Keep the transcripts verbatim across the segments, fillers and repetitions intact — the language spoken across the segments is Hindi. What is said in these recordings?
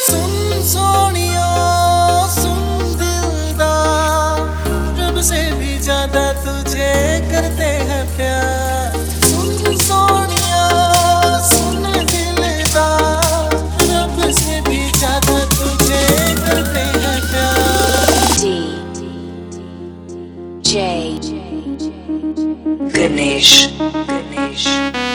सुन सोनिया सुन दिलदार, रब से भी ज्यादा तुझे करते हैं प्यार। सुन सोनिया सुन दिलदार, रब से भी ज्यादा तुझे करते हैं प्यार। D J Ganesh Ganesh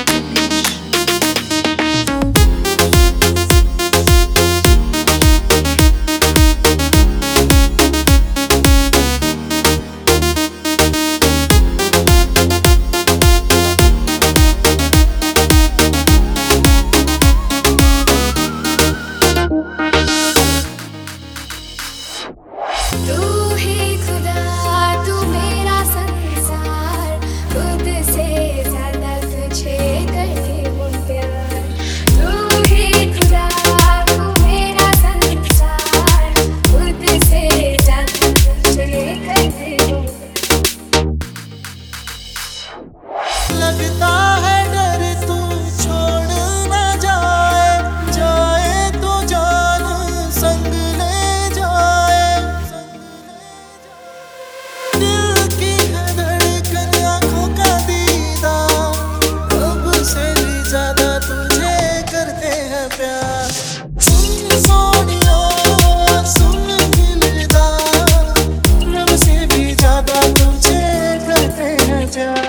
तू ही खुदा तू मेरा संसार, खुद से ज्यादा तुझे करती हूँ प्यार। तू ही खुदा तू मेरा संसार, खुद से ज्यादा तुझे करती हूँ। लगता है डर तू छोड़ ना जाए, जाए तो जान संग ले जाए। दिल की है धड़कन आँखों का दीदार, अब से भी ज्यादा तुझे करते हैं प्यार। सुन सोनिया सुन दिलदार, रब से भी ज्यादा तुझे करते हैं प्यार।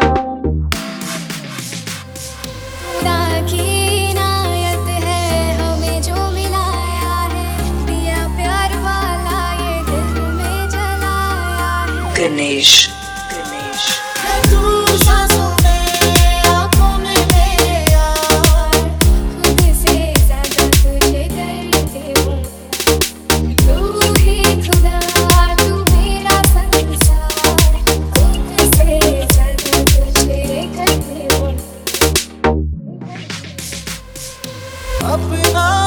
खुदा की इनायत है हमें जो मिलाया है, दिया प्यार वाला ये दिल में जलाया है। Ganesh Ganesh तू सांसों में आँखों में मेरे यार, खुद से ज्यादा तुझे करती हूँ। तू ही खुदा तू मेरा संसार, खुद से ज्यादा तुझे करती हूँ। अपना